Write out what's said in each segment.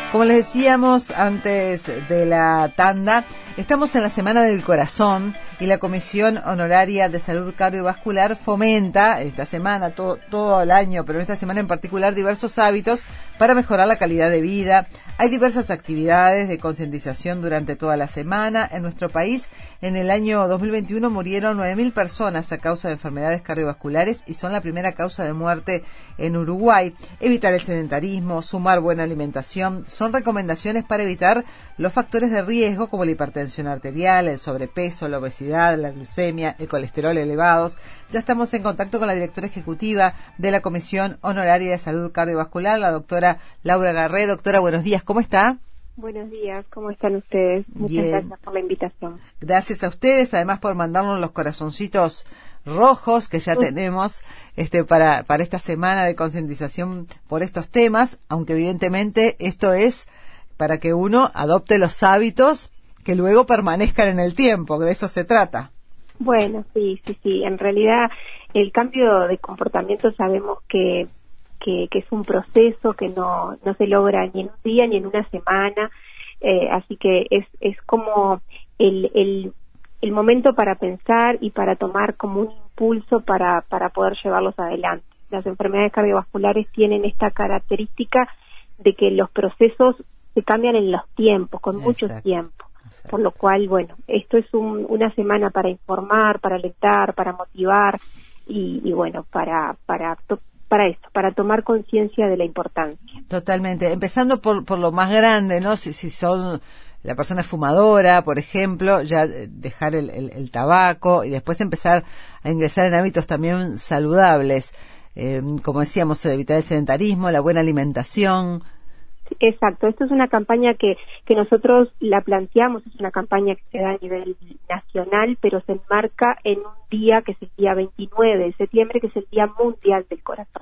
Como les decíamos antes de la tanda, estamos en la Semana del Corazón y la Comisión Honoraria de Salud Cardiovascular fomenta esta semana, todo el año, pero en esta semana en particular, diversos hábitos para mejorar la calidad de vida. Hay diversas actividades de concientización durante toda la semana. En nuestro país, en el año 2021 murieron 9.000 personas a causa de enfermedades cardiovasculares y son la primera causa de muerte en Uruguay. Evitar el sedentarismo, sumar buena alimentación, son recomendaciones para evitar los factores de riesgo como la hipertensión arterial, el sobrepeso, la obesidad, la glucemia, el colesterol elevados. Ya estamos en contacto con la directora ejecutiva de la Comisión Honoraria de Salud Cardiovascular, la doctora Laura Garré. Doctora, buenos días, ¿cómo está? Buenos días, ¿cómo están ustedes? Muchas gracias por la invitación. Gracias a ustedes, además por mandarnos los corazoncitos rojos que ya tenemos para esta semana de concientización por estos temas, aunque evidentemente esto es para que uno adopte los hábitos que luego permanezcan en el tiempo, de eso se trata. Bueno, sí, en realidad el cambio de comportamiento sabemos que es un proceso que no se logra ni en un día ni en una semana, así que es como el momento para pensar y para tomar como un impulso para poder llevarlos adelante. Las enfermedades cardiovasculares tienen esta característica de que los procesos se cambian en los tiempos, con mucho tiempo. Por lo cual, bueno, esto es una semana para informar, para alentar, para motivar y bueno, para eso, para tomar conciencia de la importancia. Totalmente. Empezando por lo más grande, ¿no? Si son la persona es fumadora, por ejemplo, ya dejar el tabaco y después empezar a ingresar en hábitos también saludables. Como decíamos, evitar el sedentarismo, la buena alimentación. Exacto, esto es una campaña que nosotros la planteamos, es una campaña que se da a nivel nacional, pero se enmarca en un día que es el día 29 de septiembre, que es el Día Mundial del Corazón.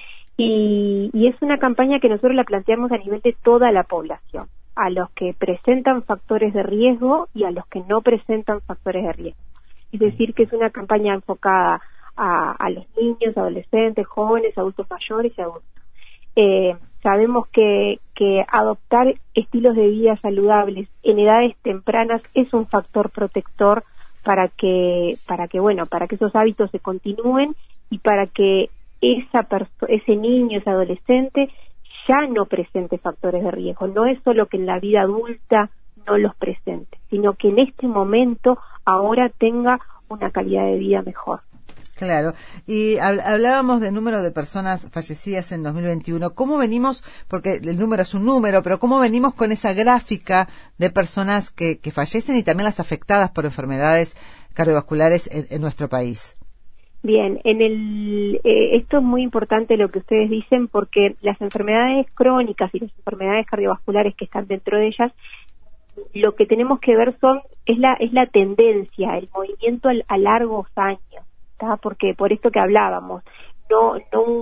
Y es una campaña que nosotros la planteamos a nivel de toda la población, a los que presentan factores de riesgo y a los que no presentan factores de riesgo. Es decir, que es una campaña enfocada a los niños, adolescentes, jóvenes, adultos mayores y adultos. Sabemos que adoptar estilos de vida saludables en edades tempranas es un factor protector para que esos hábitos se continúen y para que ese niño, ese adolescente ya no presente factores de riesgo. No es solo que en la vida adulta no los presente, sino que en este momento ahora tenga una calidad de vida mejor. Claro, y hablábamos del número de personas fallecidas en 2021. ¿Cómo venimos? Porque el número es un número, pero ¿cómo venimos con esa gráfica de personas que fallecen y también las afectadas por enfermedades cardiovasculares en nuestro país? Bien, esto es muy importante lo que ustedes dicen, porque las enfermedades crónicas y las enfermedades cardiovasculares que están dentro de ellas, lo que tenemos que ver es la tendencia, el movimiento a largos años. Porque por esto que hablábamos, no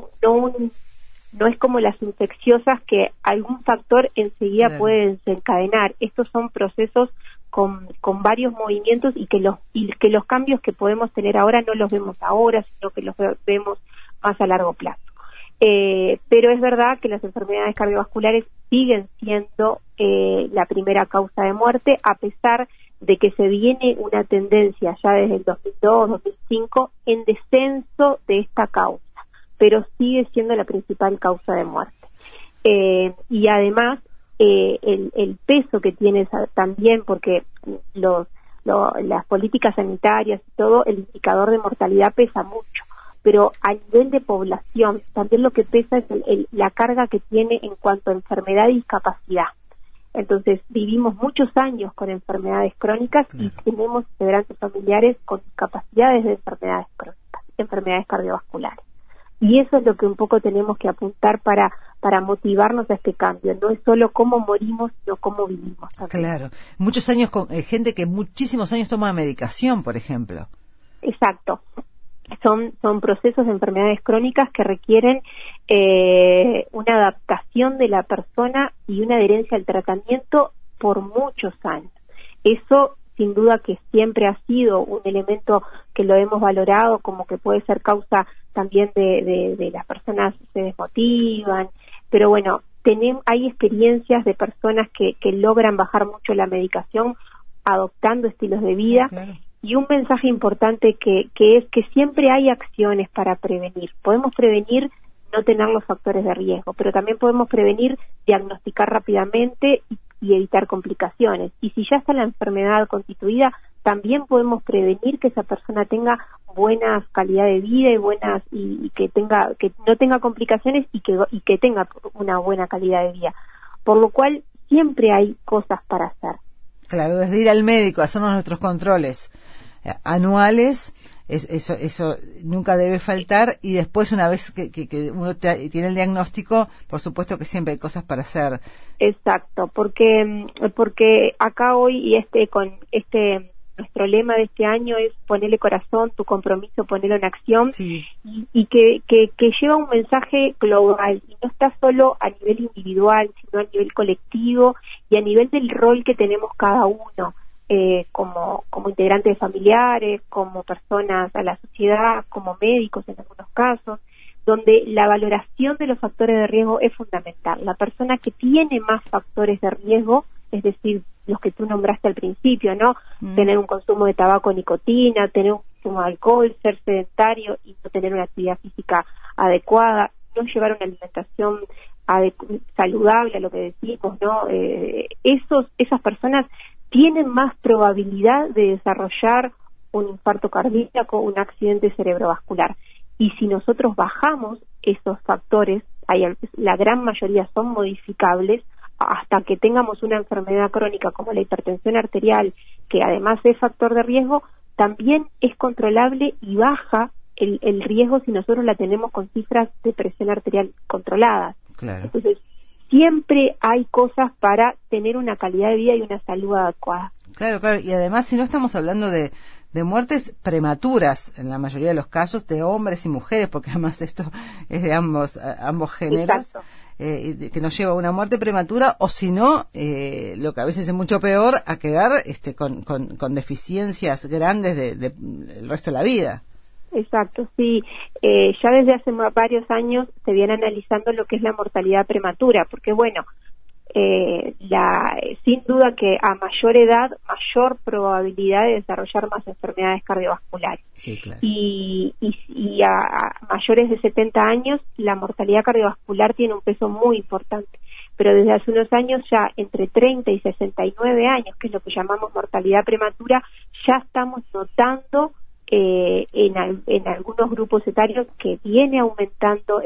es como las infecciosas que algún factor enseguida puede desencadenar. Estos son procesos con varios movimientos y que los cambios que podemos tener ahora no los vemos ahora, sino que los vemos más a largo plazo. Pero es verdad que las enfermedades cardiovasculares siguen siendo la primera causa de muerte, a pesar de que se viene una tendencia ya desde el 2002-2005 en descenso de esta causa, pero sigue siendo la principal causa de muerte. Y además, el peso que tiene también, porque las políticas sanitarias y todo, el indicador de mortalidad pesa mucho, pero a nivel de población también lo que pesa es la carga que tiene en cuanto a enfermedad y discapacidad. Entonces, vivimos muchos años con enfermedades crónicas y tenemos integrantes familiares con discapacidades de enfermedades crónicas, enfermedades cardiovasculares. Y eso es lo que un poco tenemos que apuntar para motivarnos a este cambio. No es solo cómo morimos, sino cómo vivimos también. Claro. Muchos años con gente que muchísimos años toma medicación, por ejemplo. Exacto. Son procesos de enfermedades crónicas que requieren una adaptación de la persona y una adherencia al tratamiento por muchos años. Eso, sin duda, que siempre ha sido un elemento que lo hemos valorado como que puede ser causa también de las personas se desmotivan, pero bueno, hay experiencias de personas que logran bajar mucho la medicación adoptando estilos de vida. Sí, claro. Y un mensaje importante que es que siempre hay acciones para prevenir. Podemos prevenir no tener los factores de riesgo, pero también podemos prevenir diagnosticar rápidamente y evitar complicaciones. Y si ya está la enfermedad constituida, también podemos prevenir que esa persona tenga buena calidad de vida y que no tenga complicaciones y que tenga una buena calidad de vida. Por lo cual siempre hay cosas para hacer. Claro, desde ir al médico, hacernos nuestros controles anuales, eso nunca debe faltar, y después, una vez que uno tiene el diagnóstico, por supuesto que siempre hay cosas para hacer. Exacto, porque acá hoy nuestro lema de este año es ponerle corazón, tu compromiso, ponerlo en acción. Sí. y que lleva un mensaje global, y no está solo a nivel individual, sino a nivel colectivo y a nivel del rol que tenemos cada uno, como integrantes familiares, como personas a la sociedad, como médicos en algunos casos, donde la valoración de los factores de riesgo es fundamental. La persona que tiene más factores de riesgo, es decir, los que tú nombraste al principio, ¿no? Tener un consumo de tabaco, nicotina, tener un consumo de alcohol, ser sedentario y no tener una actividad física adecuada, no llevar una alimentación saludable, a lo que decimos, ¿no? Esas personas tienen más probabilidad de desarrollar un infarto cardíaco, un accidente cerebrovascular. Y si nosotros bajamos esos factores, la gran mayoría son modificables, hasta que tengamos una enfermedad crónica como la hipertensión arterial, que además es factor de riesgo, también es controlable y baja el riesgo si nosotros la tenemos con cifras de presión arterial controladas. Claro. Entonces, siempre hay cosas para tener una calidad de vida y una salud adecuada. Claro, y además, si no estamos hablando de muertes prematuras, en la mayoría de los casos, de hombres y mujeres, porque además esto es de ambos géneros, que nos lleva a una muerte prematura, o si no, lo que a veces es mucho peor, a quedar con deficiencias grandes el resto de la vida. Exacto, sí. Ya desde hace varios años se viene analizando lo que es la mortalidad prematura, porque bueno, sin duda que a mayor edad, mayor probabilidad de desarrollar más enfermedades cardiovasculares. Sí, claro. Y a mayores de 70 años, la mortalidad cardiovascular tiene un peso muy importante. Pero desde hace unos años, ya entre 30 y 69 años, que es lo que llamamos mortalidad prematura, ya estamos notando en algunos grupos etarios que viene aumentando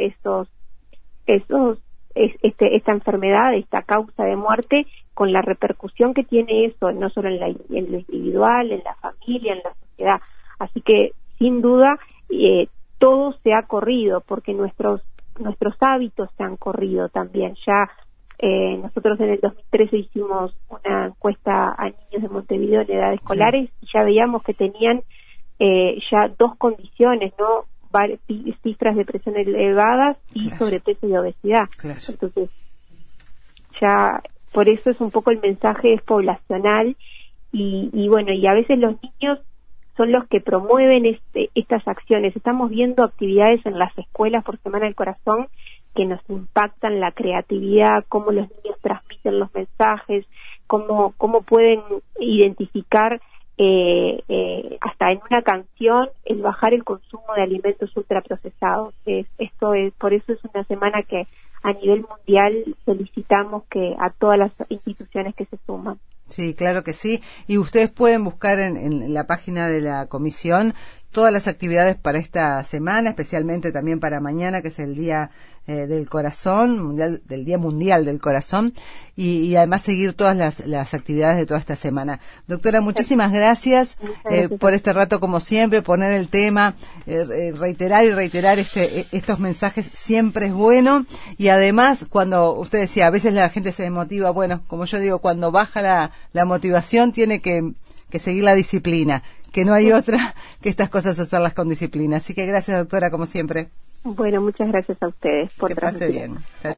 esta enfermedad, esta causa de muerte, con la repercusión que tiene eso, no solo en lo individual, en la familia, en la sociedad. Así que, sin duda, todo se ha corrido, porque nuestros hábitos se han corrido también. Ya nosotros en el 2013 hicimos una encuesta a niños de Montevideo en edades escolares, y ya veíamos que tenían ya dos condiciones, ¿no? Cifras de presión elevadas y sobrepeso y obesidad. Claro. Entonces, ya por eso es un poco el mensaje es poblacional, y bueno, y a veces los niños son los que promueven estas acciones. Estamos viendo actividades en las escuelas por Semana del Corazón que nos impactan la creatividad, cómo los niños transmiten los mensajes, cómo pueden identificar hasta en una canción el bajar el consumo de alimentos ultraprocesados. Por eso es una semana que a nivel mundial felicitamos a todas las instituciones que se suman. Sí, claro que sí. Y ustedes pueden buscar en la página de la comisión todas las actividades para esta semana, especialmente también para mañana, que es el Día del Corazón, del Día Mundial del Corazón, y además seguir todas las actividades de toda esta semana. Doctora, muchísimas gracias, por este rato, como siempre, poner el tema, reiterar estos mensajes siempre es bueno, y además, cuando usted decía, a veces la gente se desmotiva, bueno, como yo digo, cuando baja la motivación, tiene que seguir la disciplina, que no hay otra que estas cosas hacerlas con disciplina. Así que gracias, doctora, como siempre. Bueno, muchas gracias a ustedes por que pase bien.